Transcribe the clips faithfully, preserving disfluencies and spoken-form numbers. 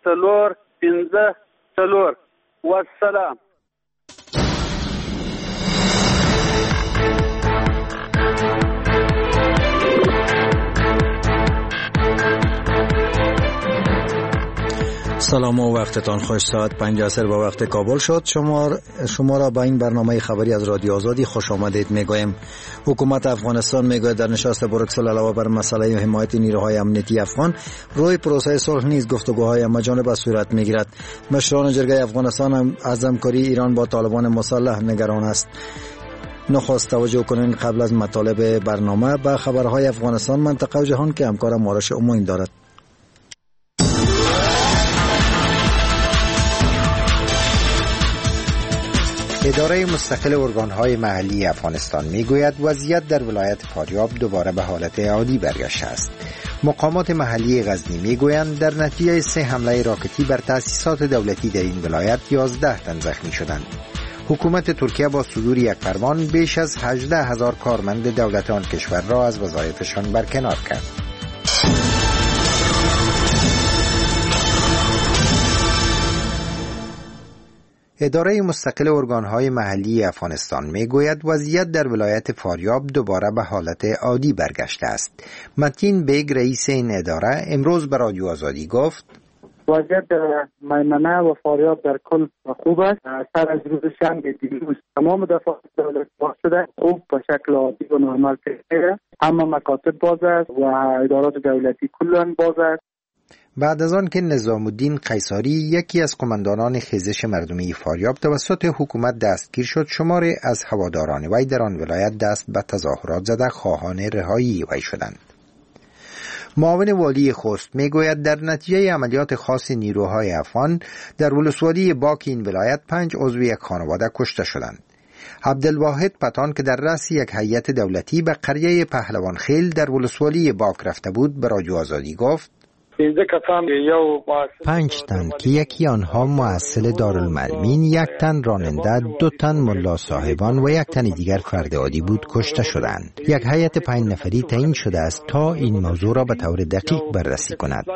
سلور پنځه سلور. والسلام. سلام و وقتتان خوش. ساعت پنج عصر با وقت کابل شد. شما شما را به این برنامه خبری از رادیو آزادی خوش آمدید میگویم. حکومت افغانستان میگوید در نشست بروکسل علاوه بر مسئله حمایت نیروهای امنیتی افغان، روی پروسه صلح نیز گفتگوهای همه‌جانبه صورت میگیرد. مشران جرگه افغانستان هم از همکاری ایران با طالبان مسلح نگران است. نخست توجه کنین قبل از مطالب برنامه به خبرهای افغانستان، منطقه و جهان که همکارم آرش امین دارد. اداره مستقل ارگان‌های محلی افغانستان میگوید وضعیت در ولایت فاریاب دوباره به حالت عادی برگشته است. مقامات محلی غزنی میگویند در نتیجه سه حمله راکتی بر تأسیسات دولتی در این ولایت یازده تن زخمی شدند. حکومت ترکیه با صدور یک فرمان بیش از هجده هزار کارمند دولت آن کشور را از وظایفشان برکنار کرد. اداره مستقل ارگان‌های محلی افغانستان میگوید وضعیت در ولایت فاریاب دوباره به حالت عادی برگشته است. متین بیگ رئیس این اداره امروز به رادیو آزادی گفت وضعیت در میمنه و فاریاب در کل خوب است. سر از روز شنبه دیروز تمام دفعات دولت باز شده، خوب به شکل عادی و نرمال پیش. اما مکاتب باز است و ادارات دولتی کلاً باز است. بعد از آن که نظام الدین قیصاری یکی از قماندانان خیزش مردمی فاریاب توسط حکومت دستگیر شد، شماری از هواداران وی در آن ولایت دست به تظاهرات زده خواهان رهایی وی شدند. معاون والی خوست میگوید در نتیجه عملیات خاص نیروهای افغان در ولسوالی باک این ولایت پنج عضو یک خانواده کشته شدند. عبدالواحد پتان که در رأس یک هیئت دولتی به قریه پهلوان خیل در ولسوالی باک رفته بود به رادیو آزادی گفت پنج تن که یکی آنها مؤسل دارالمعلمین، یک تن راننده، دو تن ملا صاحبان و یک تن دیگر فرد عادی بود کشته شدند. یک هیئت پنج نفری تعیین شده است تا این موضوع را به طور دقیق بررسی کند.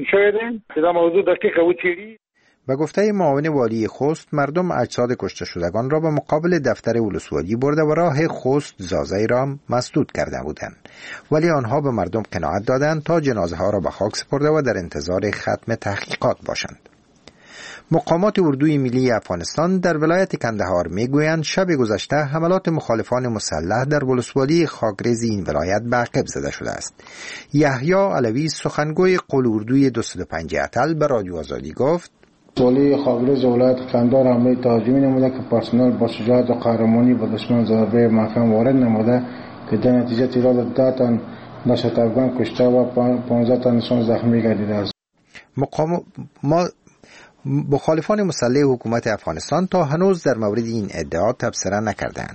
به گفته معاون والی خوست، مردم اجساد کشته شدگان را به مقابل دفتر ولسوالی برده و راه خوست زازی را مسدود کرده بودند، ولی آنها به مردم قناعت دادند تا جنازه ها را به خاک سپرده و در انتظار ختم تحقیقات باشند. مقامات اردوی ملی افغانستان در ولایت کندهار میگویند شب گذشته حملات مخالفان مسلح در ولسوالی خاکریز این ولایت به عقب زده شده است. یحیی علوی سخنگوی قول اردوی دویست و پنج اتل به رادیو آزادی گفت والی خاکریز ولایت کندهار حمله تهاجمی نموده که پرسنل با شجاعت و قهرمانی به دشمن ضربه محکم وارد نموده که در نتیجه تعداد ده تن دهشت افغان کشته و پانزده تن نشان زخمی گردیده است. مقام ما مخالفان مسلح حکومت افغانستان تا هنوز در مورد این ادعا تبصره نکردند.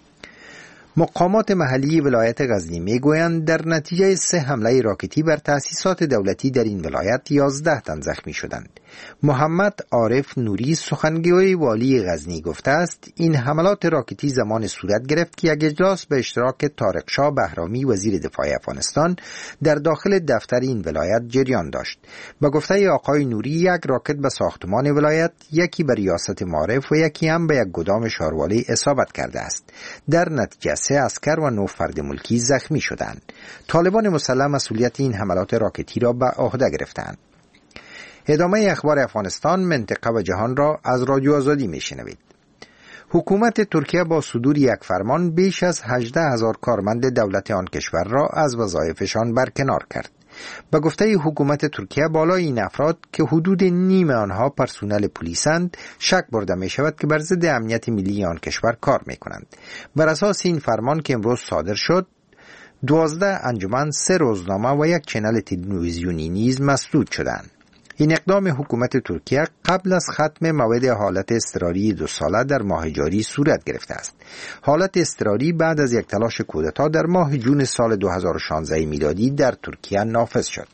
مقامات محلی ولایت غزنی میگویند در نتیجه سه حمله راکتی بر تأسیسات دولتی در این ولایت یازده تن زخمی شدند. محمد عارف نوری سخنگوی والی غزنی گفته است این حملات راکتی زمان صورت گرفت که یک اجلاس به اشتراک طارق شاه بهرامی وزیر دفاع افغانستان در داخل دفتر این ولایت جریان داشت. به گفته آقای نوری یک راکت به ساختمان ولایت، یکی به ریاست معارف و یکی هم به یک گدام شاروالی اصابت کرده است. در نتیجه سه اسکر و نه فرد ملکی زخمی شدند. طالبان مسلح مسئولیت این حملات راکتی را به عهده گرفتند. ادامه اخبار افغانستان، منطقه و جهان را از رادیو آزادی میشنوید. حکومت ترکیه با صدور یک فرمان بیش از هجده هزار کارمند دولت آن کشور را از وظایفشان برکنار کرد. به گفته حکومت ترکیه بالای این افراد که حدود نیم آنها پرسنل پلیسند شک برده می شود که بر ضد امنیت ملی آن کشور کار می کنند. بر اساس این فرمان که امروز صادر شد، دوازده انجمن، سه روزنامه و یک چنل تلویزیونی نیز مسدود شدند. این اقدام حکومت ترکیه قبل از ختم موعد حالت اضطراری دو ساله در ماه جاری صورت گرفته است. حالت اضطراری بعد از یک تلاش کودتا در ماه جون سال دو هزار و شانزده میلادی در ترکیه نافذ شد.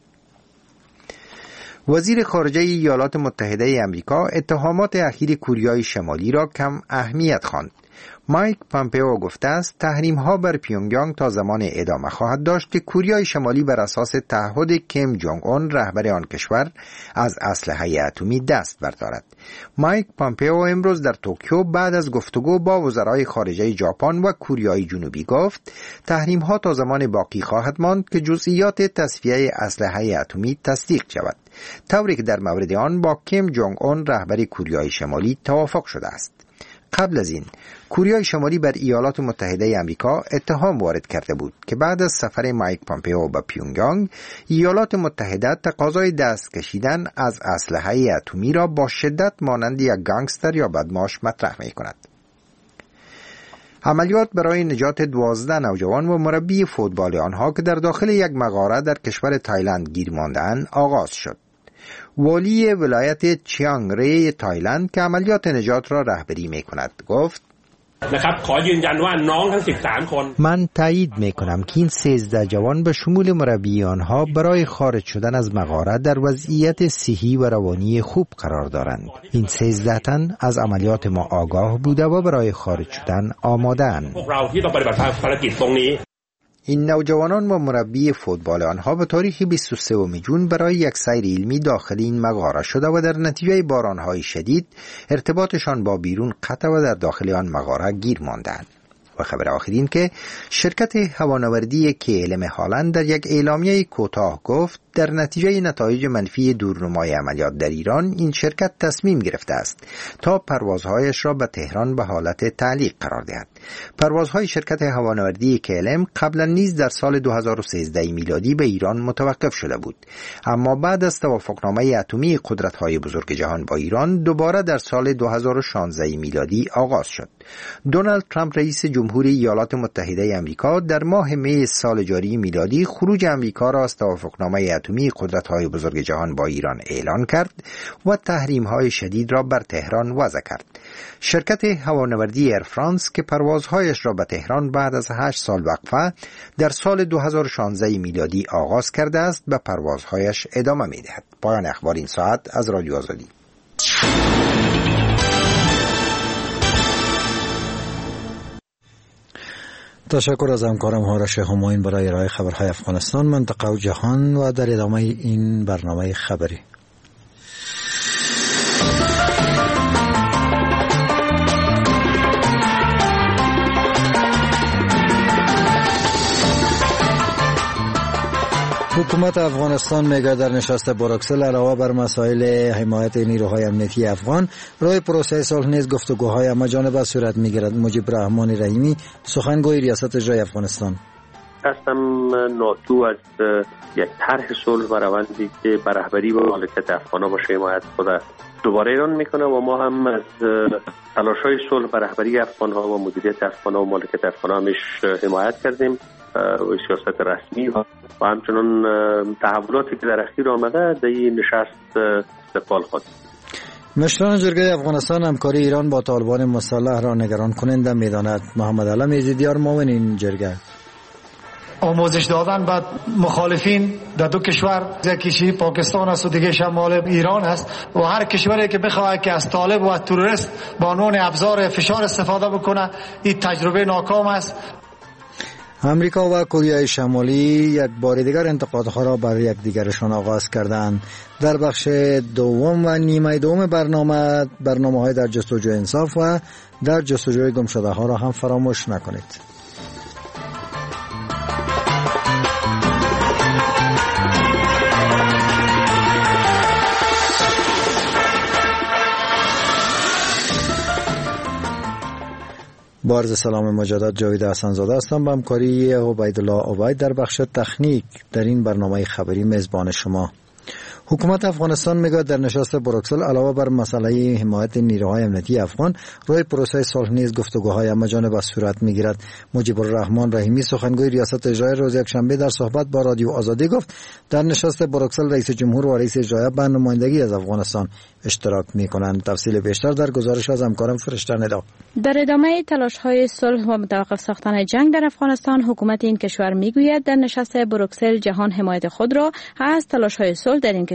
وزیر خارجه ایالات متحده آمریکا اتهامات اخیر کوریای شمالی را کم اهمیت خواند. مایک پامپئو گفته است تحریم ها بر پیونگیانگ تا زمان ادامه خواهد داشت که کوریای شمالی بر اساس تعهد کیم جونگ اون رهبر آن کشور از اسلحه اتمی دست بردارد. مایک پامپئو امروز در توکیو بعد از گفتگو با وزرای خارجه ژاپن و کوریای جنوبی گفت تحریم ها تا زمان باقی خواهد ماند که جزئیات تصفیه اسلحه اتمی تصدیق شود، طوری که در مورد آن با کیم جونگ اون رهبر کوریای شمالی توافق شده است. قبل از این کوریای شمالی بر ایالات متحده آمریکا اتهام وارد کرده بود که بعد از سفر مایک پامپئو به پیونگیانگ ایالات متحده تقاضای دست کشیدن از اسلحه اتمی را با شدت مانند یک گانگستر یا بدمعاش مطرح می کند. عملیات برای نجات دوازده نوجوان و مربی فوتبال آنها که در داخل یک مغاره در کشور تایلند گیر ماندند آغاز شد. والی ولایت چیانگ ری تایلند که عملیات نجات را رهبری می کند گفت من تایید می کنم که این سیزده جوان به شمول مربی آنها برای خارج شدن از مغاره در وضعیت صحی و روانی خوب قرار دارند. این سیزده تن از عملیات ما آگاه بوده و برای خارج شدن آماده اند. این نوجوانان و مربی فوتبال آنها به تاریخ بیست و سوم ژوئن برای یک سیر علمی داخل این مغاره شده و در نتیجه بارانهای شدید ارتباطشان با بیرون قطع و در داخل آن مغاره گیر ماندند. و خبر آخر این که شرکت هوانوردی کی ال ام هالند در یک اعلامیه کوتاه گفت در نتیجه نتایج منفی دورنمای عملیات در ایران این شرکت تصمیم گرفته است تا پروازهایش را به تهران به حالت تعلیق قرار دهد. پروازهای شرکت هوانوردی کی ال ام قبلا نیز در سال دو هزار و سیزده میلادی به ایران متوقف شده بود، اما بعد از توافقنامه اتمی قدرت‌های بزرگ جهان با ایران دوباره در سال دو هزار و شانزده میلادی آغاز شد. دونالد ترامپ رئیس جمهوری ایالات متحده آمریکا در ماه می سال جاری میلادی خروج آمریکا را از توافقنامه اتمی قدرت‌های بزرگ جهان با ایران اعلان کرد و تحریم‌های شدید را بر تهران وضع کرد. شرکت هوانوردی ایر فرانس که پروازهایش را به تهران بعد از هشت سال وقفه در سال دو هزار و شانزده میلادی آغاز کرده است به پروازهایش ادامه می‌دهد. پایان اخبار این ساعت از رادیو آزادی. تشکر از همکارم هارش همایون برای ارائه خبرهای افغانستان، منطقه و جهان و در ادامه این برنامه خبری. حکومت افغانستان میگه در نشست بروکسل علاوه بر مسائل حمایت نیروهای امنیتی افغان روی پروسه صلح نیز گفتگوهای همه‌جانبه صورت میگیرد. مجیب رحمان رحیمی سخنگوی ریاست اجرایی افغانستان: هستم ناتو از یک طرح صلح و روندی که بر رهبری و مالکیت افغان‌ها باشه حمایت خود دوباره ایران میکنه و ما هم از تلاش‌های صلح بر رهبری افغان‌ها و مدیریت افغان‌ها و مالکیت افغان‌ها همیش حمایت کردیم و سیاست رسمی و همچنان تحولاتی که در اخیر آمده در این نشست استقبال خواهد. مشران جرگه افغانستان همکاری ایران با طالبان مسلح را نگران کننده می‌داند. محمد علم یزیدیار معاون این جرگه: آموزش دادن به مخالفین در دو کشور، یکیش پاکستان است و دیگه شمال ایران است و هر کشوری که بخواد که از طالب و از تروریست با عنوان ابزار فشار استفاده بکنه این تجربه ناکام است. امریکا و کره شمالی یک بار دیگر انتقادها را بر یکدیگرشان آغاز کردند. در بخش دوم و نیمه دوم برنامه برنامه‌های در جستجوی انصاف و در جستجوی گمشده ها را هم فراموش نکنید. با عرض سلام مجدد، جاوید حسن‌زاده هستم با همکاری عبیدالله عبید در بخش تکنیک در این برنامه خبری میزبان شما. حکومت افغانستان میگه در نشست بروکسل علاوه بر مسئله حمایت نیروهای امنیتی افغان روی پروسه صلح نیز گفتگوهای همه‌جانبه صورت میگیرد. مجیب الرحمان رحیمی سخنگوی ریاست اجرایی روز یکشنبه در صحبت با رادیو آزادی گفت در نشست بروکسل رئیس جمهور و رئیس اجرایی به نمایندگی از افغانستان اشتراک میکنند. تفصیل بیشتر در گزارش از همکارم فرشته ندا. در ادامه تلاش‌های صلح و متوقف ساختن جنگ در افغانستان، حکومت این کشور میگوید در نشست بروکسل جهان حمایت خود را از تلاش‌های صلح در این کشور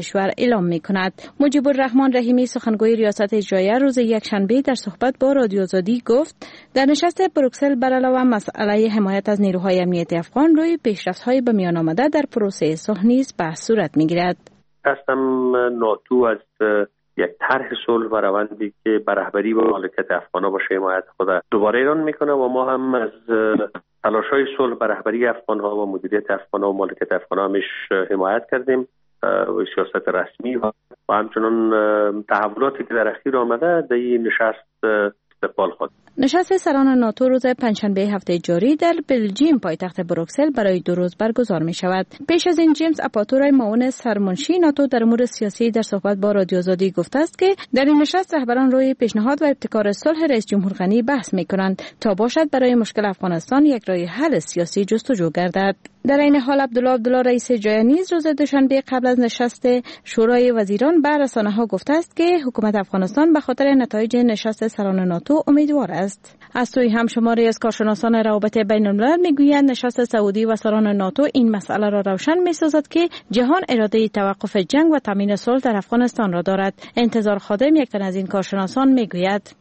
کشور اعلام می کند. مجیب الرحمن رحیمی سخنگوی ریاست اجراییه روز یکشنبه در صحبت با رادیو آزادی گفت در نشست بروکسل بر علاوه مسئله حمایت از نیروهای امنیتی افغان روی پیشرفت‌های به میان آمده در پروسه صلح نیز بحث صورت می‌گیرد. قسم ناتو از یک طرح صلح و روندی که بر رهبری و مالکیت افغان‌ها باشه حمایت خود دوباره ایران میکنه و ما هم از تلاش‌های صلح بر رهبری افغان‌ها و مدیریت افغان‌ها و مالکیت افغان‌ها همیش حمایت کردیم و سیاست رسمی و همچنان تحولاتی که در اخیر آمده در این نشست استقبال خود. نشست سران ناتو روز پنجشنبه هفته جاری در بلژیم پایتخت بروکسل برای دو روز برگزار می شود. پیش از این جیمز آپاتورای معاون سرمنشی ناتو در امور سیاسی در صحبت با رادیو آزادی گفته است که در این نشست رهبران روی پیشنهاد و ابتکار صلح رئیس جمهور غنی بحث می کنند تا باشد برای مشکل افغانستان یک راه حل سیاسی جستجو گردد. در این حال عبدالله عبدالله رئیس اجرایی نیز روز دوشنبه قبل از نشست شورای وزیران به رسانه‌ها گفته است که حکومت افغانستان به خاطر نتایج نشست سران ناتو امیدوار است. از سوی هم شماری از کارشناسان روابط بین الملل میگویند نشست سعودی و سران ناتو این مسئله را روشن می‌سازد که جهان اراده توقف جنگ و تامین صلح در افغانستان را دارد. انتظار خادم یک تن از این کارشناسان میگوید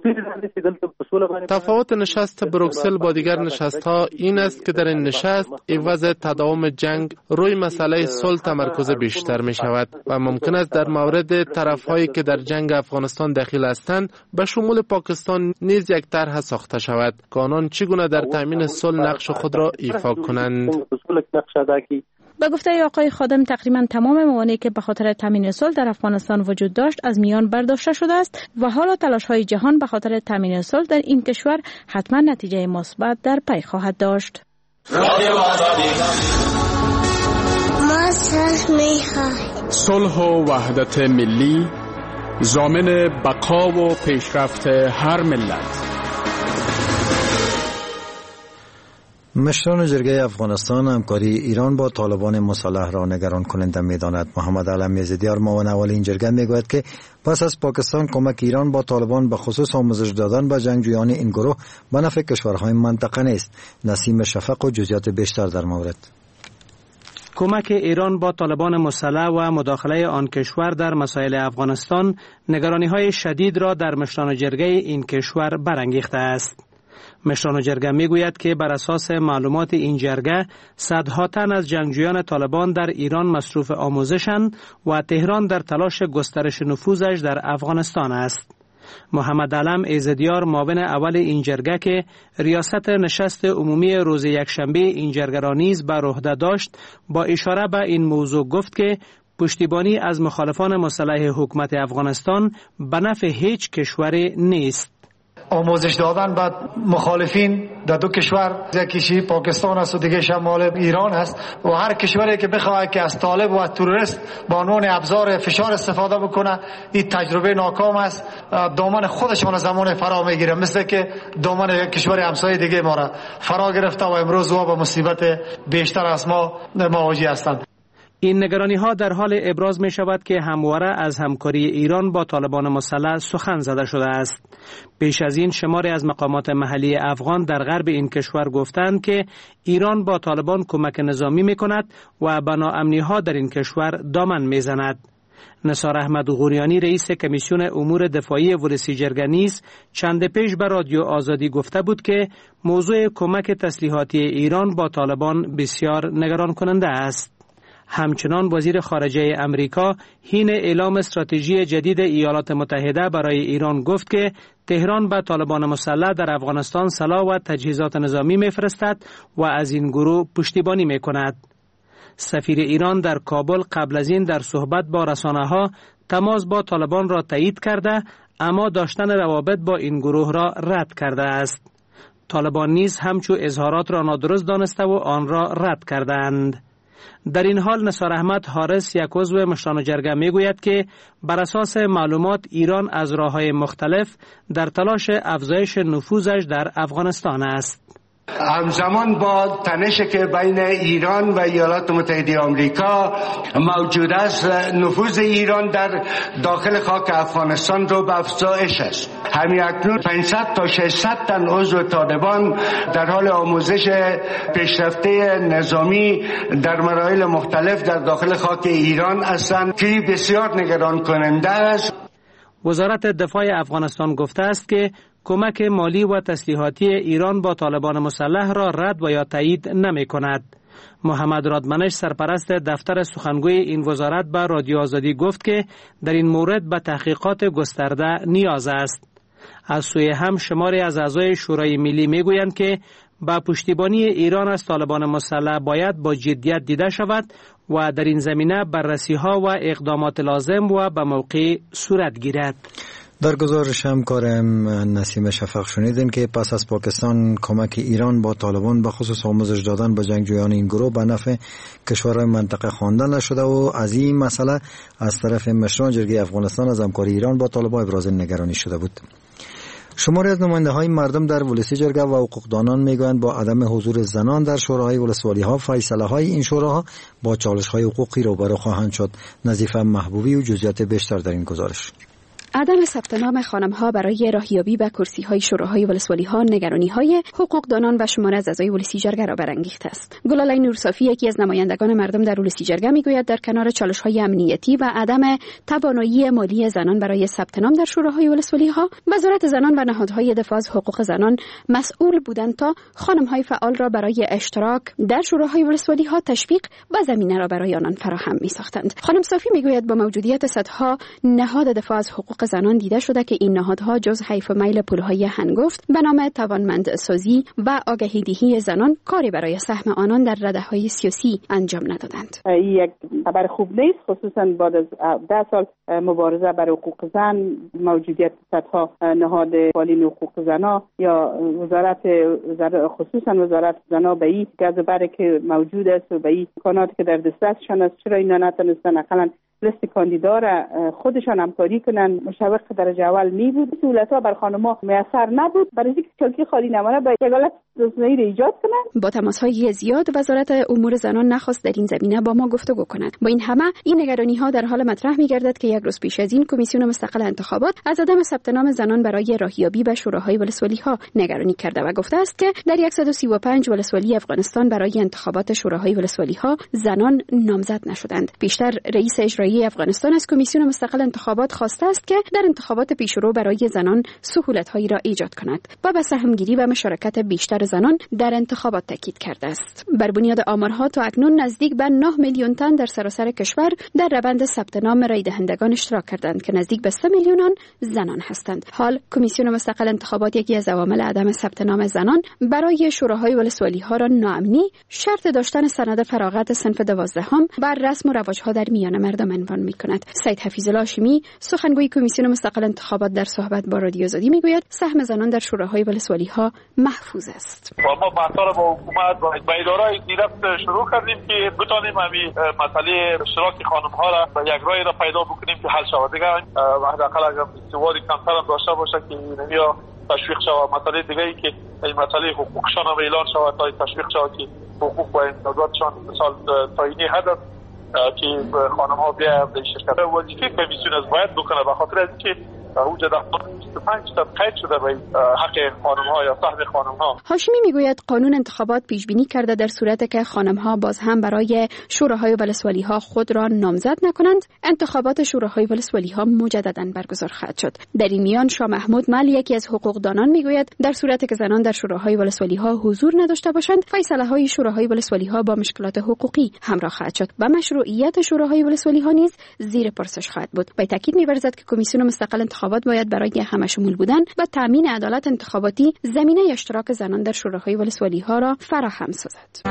تفاوت نشست بروکسل با دیگر نشست‌ها این است که در این نشست عوض تداوم جنگ روی مسئله صلح تمرکز بیشتر می شود و ممکن است در مورد طرف‌هایی که در جنگ افغانستان دخیل هستند به شمول پاکستان نیز یک طرح ساخته شود که آنان چگونه در تامین صلح نقش خود را ایفا کنند. به گفته آقای خادم تقریبا تمام موانعی که به خاطر تامین صلح در افغانستان وجود داشت از میان برداشته شده است و حالا تلاش‌های جهان به خاطر تامین صلح در این کشور حتما نتیجه مثبت در پی خواهد داشت. صلح و وحدت ملی ضامن بقا و پیشرفت هر ملت. مشران جرگه افغانستان همکاری ایران با طالبان مسلح را نگران کننده می‌داند. محمد علم یزدیار معاون اول این جرگه میگوید که پس از پاکستان کمک ایران با طالبان به خصوص آموزش دادن به جنگجویان این گروه به نفع کشورهای منطقه نیست. نسیم شفق و جزئیات بیشتر در مورد. کمک ایران با طالبان مسلح و مداخله آن کشور در مسائل افغانستان نگرانی‌های شدید را در مشران جرگه این کشور برانگیخته است. مشران جرگه میگوید که بر اساس معلومات این جرگه صدها تن از جنگجویان طالبان در ایران مصروف آموزشند و تهران در تلاش گسترش نفوذش در افغانستان است. محمد علم ایزدیار معاون اول این جرگه که ریاست نشست عمومی روز یکشنبه این جرگه را نیز بر عهده داشت با اشاره به این موضوع گفت که پشتیبانی از مخالفان مسلح حکومت افغانستان به نفع هیچ کشوری نیست. آموزش دادن به مخالفین در دو کشور، یکیش پاکستان است و دیگه شمال ایران است و هر کشوری که بخواد که از طالب و از تروریست به عنوان ابزار فشار استفاده بکنه این تجربه ناکام است. دامن خودشان زمان فرا میگیره، مثل که دامن کشور همسایه دیگه ما را فرا گرفته و امروز او به مصیبت بیشتر از ما مواجه هستند. این نگرانی ها در حال ابراز می شود که همواره از همکاری ایران با طالبان مسلح سخن زده شده است. پیش از این شماری از مقامات محلی افغان در غرب این کشور گفتند که ایران با طالبان کمک نظامی می کند و به ناامنی ها در این کشور دامن می زند. نثار احمد غوریانی رئیس کمیسیون امور دفاعی ولسی جرگه نیز چند پیش به رادیو آزادی گفته بود که موضوع کمک تسلیحاتی ایران با طالبان بسیار نگران کننده است. همچنان وزیر خارجه امریکا حین اعلام استراتژی جدید ایالات متحده برای ایران گفت که تهران به طالبان مسلح در افغانستان سلاح و تجهیزات نظامی می‌فرستد و از این گروه پشتیبانی می‌کند. سفیر ایران در کابل قبل از این در صحبت با رسانه‌ها تماس با طالبان را تایید کرده اما داشتن روابط با این گروه را رد کرده است. طالبان نیز همچو اظهارات را نادرست دانسته و آن را رد کردند. در این حال نثار احمد حارس یک عضو مشران جرگه میگوید که بر اساس معلومات ایران از راه‌های مختلف در تلاش افزایش نفوذش در افغانستان است. همزمان با تنشی که بین ایران و ایالات متحده آمریکا موجود است، نفوذ ایران در داخل خاک افغانستان رو به افزایش است. همین اکنون پانصد تا ششصد تن عضو طالبان در حال آموزش پیشرفته نظامی در مراحل مختلف در داخل خاک ایران هستند که بسیار نگران کننده است. وزارت دفاع افغانستان گفته است که کمک مالی و تسلیحاتی ایران با طالبان مسلح را رد و یا تایید نمی کند. محمد رادمنش سرپرست دفتر سخنگوی این وزارت به رادیو آزادی گفت که در این مورد به تحقیقات گسترده نیاز است. از سوی هم شماری از اعضای شورای ملی می گویند که با پشتیبانی ایران از طالبان مسلح باید با جدیت دیده شود و در این زمینه بررسی ها و اقدامات لازم و به موقع صورت گیرد. در گزارش همکارم نسیم شفق شنیدین که پس از پاکستان کمک ایران با طالبان به خصوص آموزش دادن به جنگجویان این گروه به نفع کشورهای منطقه خوانده نشده و از این مسئله از طرف مشران جرگه افغانستان از همکاری ایران با طالبان ابراز نگرانی شده بود. شماری از نماینده های مردم در ولسی جرگه و حقوقدانان میگویند با عدم حضور زنان در شوراهای ولسوالی ها فیصله های این شوراها با چالش های حقوقی روبرو خواهند شد. نظیفه محبوبی و جزئیات بیشتر در این گزارش. عدم ثبت نام خانم‌ها برای راهیابی به کرسی‌های شوراهای ولسوالی‌ها نگرانی‌های حقوقدانان و شمار از اعضای ولسی جرگه را برانگیخته است. گلالای نورصافی یکی از نمایندگان مردم در ولسی جرگه می‌گوید در کنار چالش‌های امنیتی و عدم توانایی مالی زنان برای ثبت نام در شوراهای ولسوالی‌ها، وزارت زنان و نهادهای دفاع از حقوق زنان مسئول بودند تا خانم‌های فعال را برای اشتراک در شوراهای ولسوالی‌ها تشویق و زمینه را برای آنان فراهم می‌ساختند. خانم صافی می‌گوید با موجودیت صدها نهاد دفاع از حقوق زنان دیده شده که این نهادها جز حیف و میل پولهای هنگفت به نام توانمندسازی و آگهی دهی زنان کاری برای سهم آنان در رده‌های سیاسی انجام ندادند. این یک خبر خوب نیست، خصوصا بعد از ده سال مبارزه برای حقوق زن، موجودیت صدها نهاد فعالین حقوق زنان یا وزارت خصوصا وزارت زنان به این گزبره که موجود است و به این امکاناتی که در دسترسشان است، چرا اینا نتونستن اقلا لیست کاندیدا را خودشان همکاری کنن؟ مشوق درجه اول می بود، سهولت‌ها بر خانم‌ها میسر نبود، برای اینکه چالکی خالی نمانه با یگالت روزنامه‌ای را ایجاد کنند. با تماس‌های زیاد وزارت امور زنان نخواست در این زمینه با ما گفتگو کند. با این همه این نگرانی‌ها در حال مطرح می‌گردد که یک روز پیش از این کمیسیون مستقل انتخابات از عدم ثبت نام زنان برای راهیابی به شوراهای ولسوالی‌ها نگرانی کرده و گفته است که در صد و سی و پنج ولسوالی افغانستان برای انتخابات شوراهای ولسوالی‌ها زنان نامزد نشدند. بیشتر رئیس اجرایی افغانستان از کمیسیون مستقل انتخابات خواسته است که در انتخابات پیشرو برای زنان سهولت‌هایی را ایجاد کند و به سهمگیری و مشارکت بیشتر زنان در انتخابات تاکید کرده است. بر بنیاد آمارها تا اکنون نزدیک به نه میلیون تن در سراسر کشور در روند ثبت نام رای دهندگان اشتراک کردند که نزدیک به سه میلیون زنان هستند. حال کمیسیون مستقل انتخابات یکی از عوامل عدم ثبت نام زنان برای شوراهای ولسوالی‌ها را ناامنی، شرط داشتن سند فراغت صنف دوازدهم بر رسم و رواج‌ها در میان مردم عنوان می‌کند. سید حفیظالله هاشمی سخنگوی کمیسیون مستقل انتخابات در صحبت با رادیو آزادی میگوید سهم زنان در شوراهای ولسوالی‌ها محفوظ است. ما بحثا را با حکومت و با اداره‌های دیرفت شروع کردیم که بتانیم همین مسئله اشتراک خانم‌ها را و یک راهی را پیدا بکنیم که حل شود. دیگه حداقل اگر استواری کمتر هم داشته باشه که نمیا تشویق شود. مسئله دیگه ای که این مسئله حقوقشان هم اعلان شود تا تشویق شود که حقوق و امتیازاتشان مثال تعیینی هدف که خانم ها بیا به شرکت وظیفه کمیسیون از باید بکنه به خاطر از اینکه اوج در بیست و پنج تا قید شده به حق خانم ها یا سهم خانم ها. هاشمی میگوید قانون انتخابات پیش بینی کرده در صورتی که خانم ها باز هم برای شوراهای ولسوالی ها خود را نامزد نکنند، انتخابات شوراهای ولسوالی ها مجددا برگزار خواهد شد. در این میان شاه محمود مل یکی از حقوقدانان میگوید در صورتی که زنان در شوراهای ولسوالی ها حضور نداشته باشند، فیصله های شوراهای ولسوالی ها با مشکلات حقوقی همراه خواهد شد و مشروعیت شوراهای ولسوالی ها نیز زیر پرسش خواهد بود. به تاکید می‌ورزد که کمیسیون مستقل انتخابات باید برای همشمول بودن و تامین عدالت انتخاباتی زمینه اشتراک زنان در شوراهای ولسوالی ها را فراهم سازد.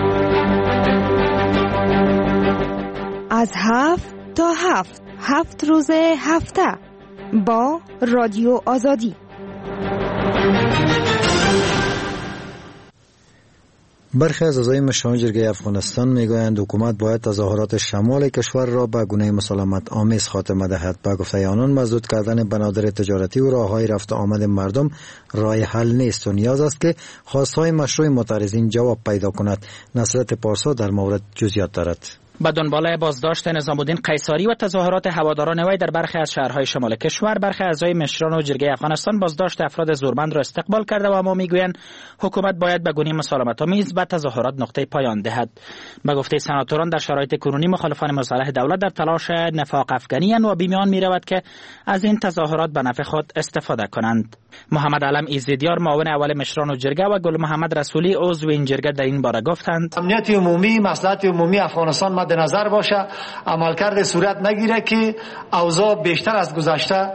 از هفت تا هفت هفت روز هفته با رادیو آزادی. برخی از اعضای مشران جرگه افغانستان میگویند حکومت باید تظاهرات شمال کشور را به گونه مسالمت آمیز خاتمه دهد. با گفته آنان مسدود کردن بنادر تجارتی و راههای رفت و آمد مردم راه حل نیست و نیاز است که خواستهای مشروع معترضین جواب پیدا کند. نصرت پارسا در مورد جزئیات دارد. با دنبال بازداشت نظام الدین قیصری و تظاهرات هواداران وی در برخی از شهرهای شمال کشور، برخی اعضای مشران و جرگه افغانستان بازداشت افراد زورمند را استقبال کرده و اما میگویند حکومت باید به گونه مسالمت‌آمیز به تظاهرات نقطه پایان دهد. به گفته سناتوران در شرایط کنونی مخالفان مسلح دولت در تلاش نفاق افکنی و بیمیان می‌رود که از این تظاهرات به نفع خود استفاده کنند. محمد علم ایزدیار معاون اول مشران و جرگه و گل محمد رسولی عضو این جرگه در این باره گفتند امنیت عمومی، مصلحت عمومی افغانستان مد نظر باشه، عملکرد صورت نگیره که اوضاع بیشتر از گذشته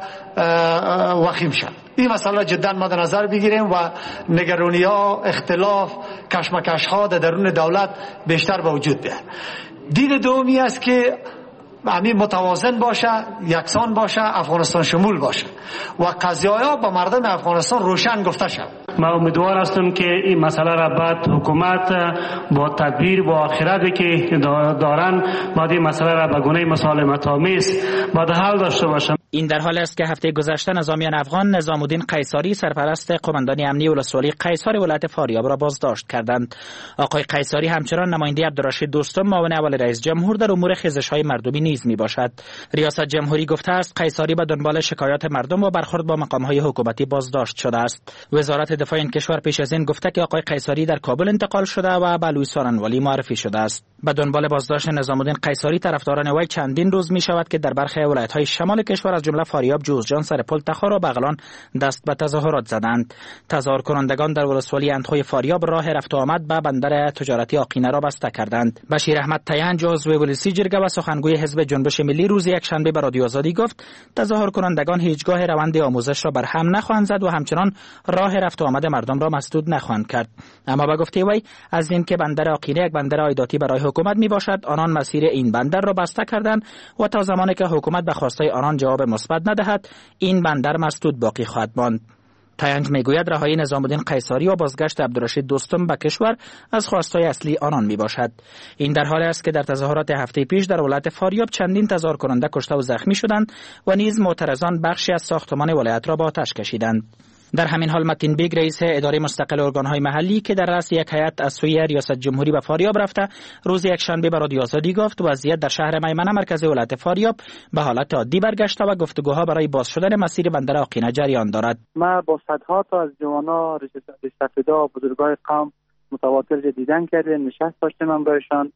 وخیم شد. این مسئله جدا مد نظر بگیریم و نگرانی ها، اختلاف، کشمکش ها در درون دولت بیشتر به وجود بیاد. دید دومی است که همین متوازن باشه، یکسان باشه، افغانستان شمول باشه و قضیه‌ها با مردم افغانستان روشن گفته شود. من امیدوار هستم که این مسئله را بعد حکومت با تدبیر و آخرتی که دارن بعد این مسئله را به گونه مسالمت آمیز بعد حل داشته باشند. این در حال است که هفته گذشته نظامیان افغان نظام الدین قیصری سرپرست قماندانی امنی ولسوالی قیصر ولایت فاریاب را بازداشت کردند. آقای قیصری همچنان نماینده عبدالرشید دوستم معاون اول رئیس جمهور در امور خیزش‌های مردمی نیز میباشد. ریاست جمهوری گفته است قیصری به دنبال شکایات مردم و برخورد با مقام‌های حکومتی بازداشت شده است. وزارت دفاع این کشور پیش از این گفته که آقای قیصری در کابل انتقال شده و به لوی سارنوالی معرفی شده است. به دنبال بازداشت نظام الدین قیصری طرفداران وی چندین روز می شود که در برخی ولایت‌های شمال کشور از جمله فاریاب، جوزجان، سرپل، تخار و بغلان دست به تظاهرات زدند. تظاهر کنندگان در ولسوالی اندخوی فاریاب راه رفت و آمد به بندر تجارتی آقینه را بسته کردند. بشیر احمد تیانج عضو ولسی جرگه و سخنگوی حزب جنبش ملی روز یکشنبه به رادیو آزادی گفت تظاهر کنندگان هیچگاه روند آموزش را برهم نخواهند زد و همچنان راه رفت و آمد مردم را مسدود نخواهند کرد. اما به گفته وی از اینکه بندر آقینه یک بندر عایداتی برای حکومت می باشد، آنان مسیر این بندر را بسته کردند و تا زمانی که حکومت به خواستهای آنان جواب مثبت ندهد این بندر مسدود باقی خواهد ماند. تیانج میگوید رهایی نظام الدین قیصری و بازگشت عبدالرشید دوستم به کشور از خواستهای اصلی آنان می باشد. این در حالی است که در تظاهرات هفته پیش در ولایت فاریاب چندین تظاهر کننده کشته و زخمی شدند و نیز معترضان بخشی از ساختمان ولایت را با آتش کشیدند. در همین حال متین بیگ رئیس اداره مستقل ارگان‌های محلی که در رأس یک هیئت از سوی ریاست جمهوری به فاریاب رفته روز یکشنبه به رادیو آزادی گفت وضعیت در شهر میمنه مرکز ولایت فاریاب به حالت عادی برگشته و گفتگوها برای باز شدن مسیر بندر آقینه جریان دارد. ما با صدها تا از جوانا رشته‌فدا و بزرگای قوم متواتر دیدن کردیم، نشست داشتیم من برایشان.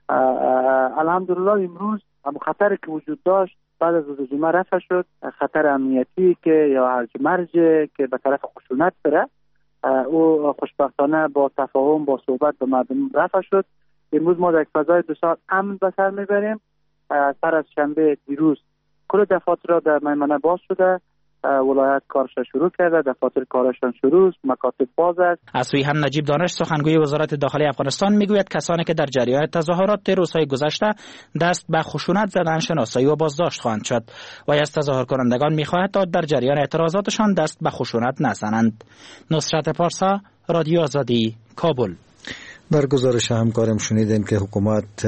الحمدلله امروز هم خطری که وجود داشت بعد از روز جمعه رفع شد. خطر امنیتی که یا هرج مرج که به طرف خشونت بره او خوشبختانه با تفاهم با صحبت به مردم رفع شد. امروز ما در یک فضای بسیار امن به سر میبریم. سر از شنبه دیروز کل دفاتر را در میمنه باز شده، ولایت کارش شروع کرده، دفاتر کارشان شروع است، مکاتب باز است. از سوی هم نجیب دانش سخنگوی وزارت داخلی افغانستان میگوید کسانی که در جریان تظاهرات روزهای گذشته دست به خشونت زدن شناسایی و بازداشت خواهند شد و از تظاهر کنندگان میخواهد تا در جریان اعتراضاتشان دست به خشونت نزنند. نصرت پارسا، رادیو آزادی، کابل. در گزارش همکارم شنیدیم که حکومت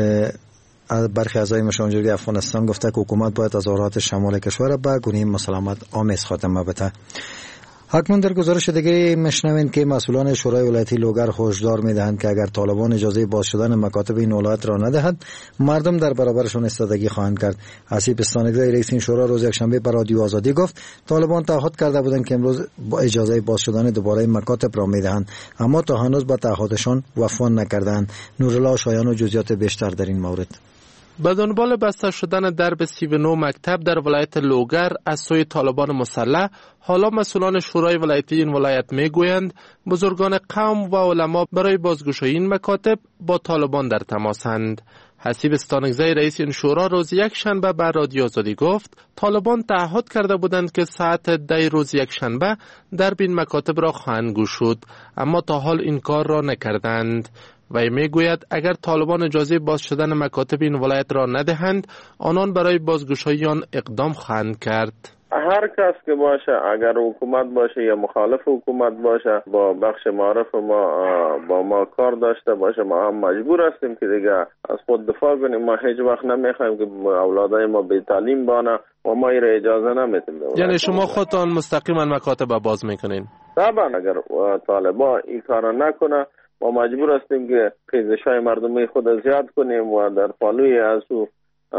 برخی اعضای مشران جرگه افغانستان گفته که حکومت باید تظاهرات شمال کشور به گونه مسالمت آمیز خاتمه بده. اکنون در گزارش دیگه میشنوید که مسئولان شورای ولایتی لوگر هشدار میدهند که اگر طالبان اجازه باز شدن مکاتب این ولایت را ندهد مردم در برابرشان ایستادگی خواهند کرد. حسیب استانگزی رئیس این شورا روز یکشنبه به رادیو آزادی گفت طالبان تعهد کرده بودند که امروز با اجازه باز شدن دوباره مکاتب را میدهند اما تا هنوز به تعهدشان وفا نکردند. نورالله شایان و جزئیات بیشتر در این مورد. به دنبال بسته شدن درب سی و نه مکتب در ولایت لوگر از سوی طالبان مسلح، حالا مسئولان شورای ولایتی این ولایت میگویند بزرگان قوم و علما برای بازگشایی این مکاتب با طالبان در تماسند. حسیب استانگزی رئیس این شورا روز یک شنبه به رادیو آزادی گفت طالبان تعهد کرده بودند که ساعت ده روز یک شنبه درب این مکاتب را خواهند گشود اما تا حال این کار را نکردند. و میگوید اگر طالبان اجازه باز شدن مکاتب این ولایت را ندهند آنان برای بازگشایی آن اقدام خواهند کرد. هر کس که باشه، اگر حکومت باشه یا مخالف حکومت باشه، با بخش معارف ما با ما کار داشته باشه، ما هم مجبور هستیم که دیگه از خود دفاع کنیم. ما هیچ وقت نمیخوایم که اولادای ما بی تعلیم بانه و ما این را اجازه نمیتیم. یعنی شما خودتان مستقیما مکاتب باز میکنین؟ طبعا اگر طالبا این کار نکنه ما مجبور هستیم که خیزش‌های مردمی خود زیاد کنیم و در پالوی از او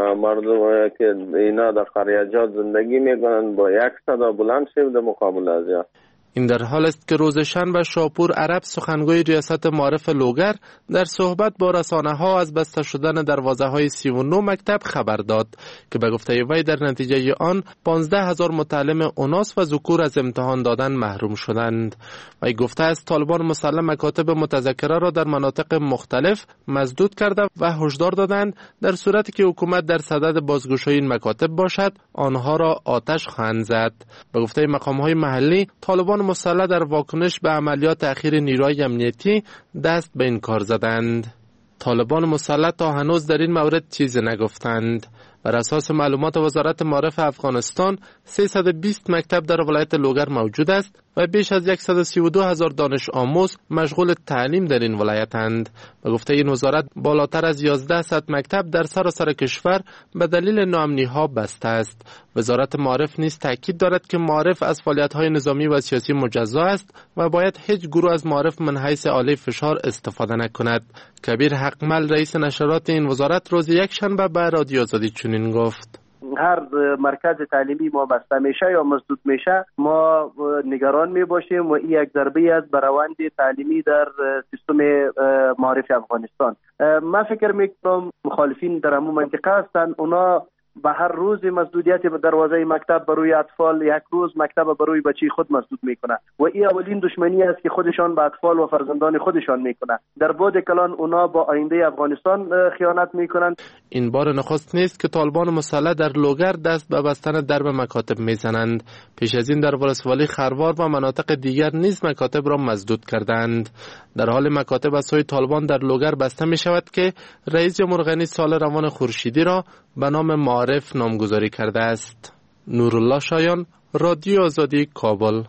مردم که اینا در قریجات زندگی میکنن با یک صدا بلند شیم در مقابل از یا. این در حال است که روز شنبه شاپور عرب سخنگوی ریاست معارف لوگر در صحبت با رسانه ها از بسته شدن دروازه های سی و نه مکتب خبر داد که به گفته وی در نتیجه آن پانزده هزار متعلم اوناس و ذکور از امتحان دادن محروم شدند. وی گفته است طالبان مسلح مکاتب متذکره را در مناطق مختلف مسدود کرده و هشدار دادند در صورتی که حکومت در صدد بازگشایی این مکاتب باشد آنها را آتش خواهند زد. به گفته مقام های محلی طالبان مسلح در واکنش به عملیات اخیر نیروهای امنیتی دست به این کار زدند. طالبان مسلح تا هنوز در این مورد چیزی نگفتند. بر اساس معلومات وزارت معارف افغانستان سیصد و بیست مکتب در ولایت لوگر موجود است و بیش از صد و سی و دو هزار دانش آموز مشغول تعلیم در این ولایتند. به گفته این وزارت بالاتر از یازده صد مکتب در سراسر کشور به دلیل ناامنی‌ها بسته است. وزارت معارف نیز تاکید دارد که معارف از فعالیت‌های نظامی و سیاسی مجزا است و باید هیچ گروه از معارف من حیث آله فشار استفاده نکند. کبیر حقمل رئیس نشرات این وزارت روز یک شنبه به رادیو آزادی چنین گفت: هر مرکز تعلیمی ما بسته میشه یا مسدود میشه ما نگران می باشیم و این یک ضربه است بر روند تعلیمی در سیستم معارف افغانستان. من فکر میکنم مخالفین در همون منطقه هستند، اونا به هر روز مسدودیت دروازه مکتب بروی اطفال، یک روز مکتب بروی بچی خود مسدود میکنه و این اولین دشمنی است که خودشان به اطفال و فرزندان خودشان میکنه. در بعد کلان اونا با آینده افغانستان خیانت میکنند. این بار نخست نیست که طالبان مسلح در لوگر دست به بستن درب مکاتب میزنند. پیش از این در ولسوالی خروار و مناطق دیگر نیز مکاتب را مسدود کردند. در حال مکاتب از سوی طالبان در لوگر بسته می شود که رئیس جمهور غنی سال روان خورشیدی را به نام معارف نامگذاری کرده است. نورالله شایان، رادیو آزادی، کابل.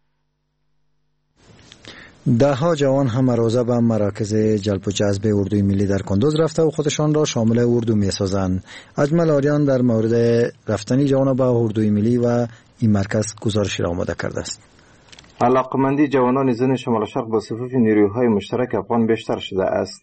ده ها جوان هم روزه به مراکز جلب و جذب اردوی ملی در کندوز رفته و خودشان را شامل اردو می سازند. اجمل آریان در مورد رفتنی جوان به اردوی ملی و این مرکز گزارشی را آماده کرده است. علاقمندی جوانان زن شمال شرق با صفوف نیروهای مشترک افغان بیشتر شده است.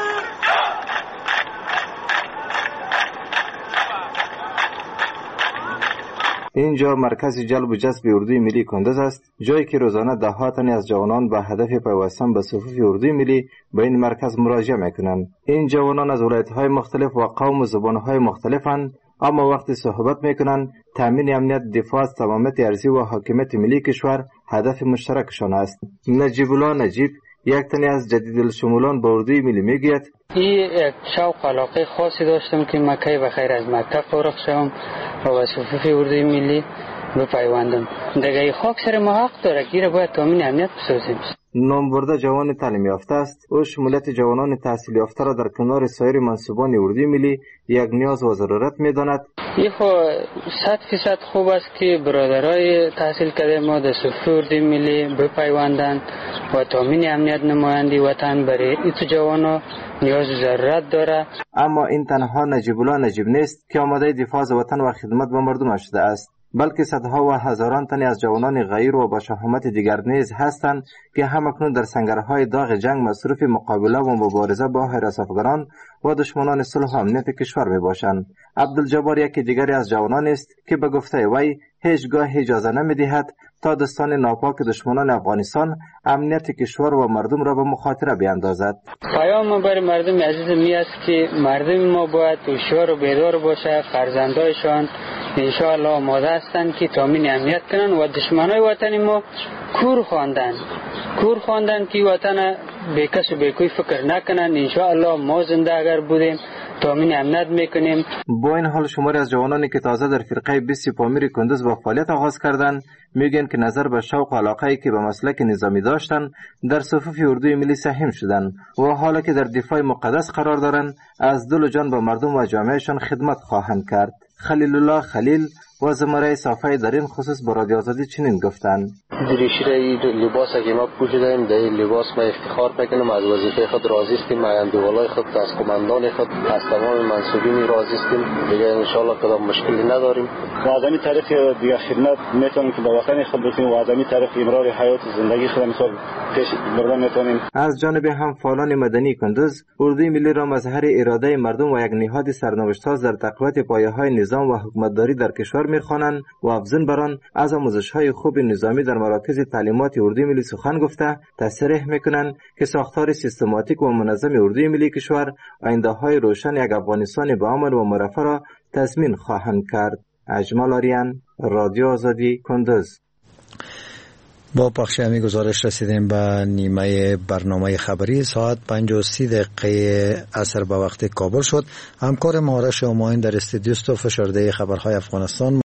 اینجا مرکز جلب و جذب اردوی ملی کندوز است، جایی که روزانه ده ها تن از جوانان به هدف پیوستن به صفوف اردوی ملی به این مرکز مراجعه میکنند. این جوانان از ولایت‌های مختلف و قوم و زبان‌های مختلفند، اما وقتی صحبت میکنند تامین امنیت، دفاع از تمامیت ارضی و حاکمیت ملی کشور هدف مشترکشان است. نجیب الله نجیب، یک تنی از جدیدالشمولان به اردوی ملی میگوید: این یک شوق علاقه خاصی داشتم که مکه بخیر از مکتب فارغ شوم و به صفوف اردوی ملی بپیوندم. دیگه خاک سر ما حق داره که باید تامین امنیت بسازیم. نامبرده جوان تعلیم یافته است. او شمولیت جوانان تحصیل یافته را در کنار سایر منصوبان اردوی ملی یک نیاز و ضرورت می‌داند. این خو صد فیصد خوب است که برادرای تحصیل کرده ما در صفوف اردوی ملی بپیوندند و تامین امنیت نمایندگی وطن برای این جوانان نیاز و ضرورت داره. اما این تنها نجیب الله نجیب نیست که آماده دفاع از وطن و خدمت به مردم شده است، بلکه صدها و هزاران تن از جوانان غیر و با شهامت دیگر نیز هستند که همکنون در سنگرهای داغ جنگ مصروف مقابله و مبارزه با هراسافگران و دشمنان صلح و امنیت کشور می باشند. عبدالجبار یکی دیگری از جوانان است که به گفته وی هیچگاه اجازه نمی دهد تا دستان ناپاک دشمنان افغانستان امنیت کشور و مردم را به مخاطره بیاندازد. پیام برای مردم عزیز می است که مردم ما باید هوشیار و بیدار باشه. فرزندایشان انشاءالله آماده هستند که تامین امنیت کنند و دشمنای وطن ما کور خواندند کور خواندند که وطن بیکس و بیکوی فکر نکنند. انشاءالله ما زنده اگر بودیم تامین امنیت میکنیم. با این حال شماری از جوانانی که تازه در فرقه بیست پامیر کندوز با فعالیت آغاز کردند میگن که نظر به شوق و علاقه‌ای که به مسلک نظامی داشتند در صفوف اردوی ملی سهم شدند و حالا که در دفاع مقدس قرار دارند از دل و جان به مردم و جامعهشان خدمت خواهند کرد. خلیل الله خلیل، و زمره صافی در این خصوص با رادیو آزادی چنین گفتند: دریشی را این لباس که ما پوشیدیم در این لباس ما افتخار میکنیم، از وظیفه خود راضی هستیم، از اندوالای خود، از کماندان خود، از تمام منصوبین راضی هستیم. دیگه ان شاء الله کدام مشکلی نداریم. و از این طریق دیگه خدمت میتونیم که به وطن خود بکنیم و از این طریق امرار حیات زندگی خود مثال پیش بردن میتونیم. از جانب هم فعالان مدنی کندوز اردوی ملی را مظهر اراده مردم و یک نهاد سرنوشت‌ساز در تقویت پایه‌های نظام و حکومتداری در کشور می‌خوانند و افزون بر آن از آموزش‌های خوب نظامی در مراکز تعلیمات اردوی ملی سخن گفته تصریح می‌کنند که ساختار سیستماتیک و منظم اردوی ملی کشور آینده‌های روشن یک افغانستان با امن و مرفه را تضمین خواهند کرد. اجمال آریان، رادیو آزادی، کندوز. با پخش همی گزارش رسیدیم به نیمه برنامه خبری. ساعت پنج و سی دقیقه عصر به وقت کابل شد. همکار ما آرش همایون در استودیو است و فشرده خبرهای افغانستان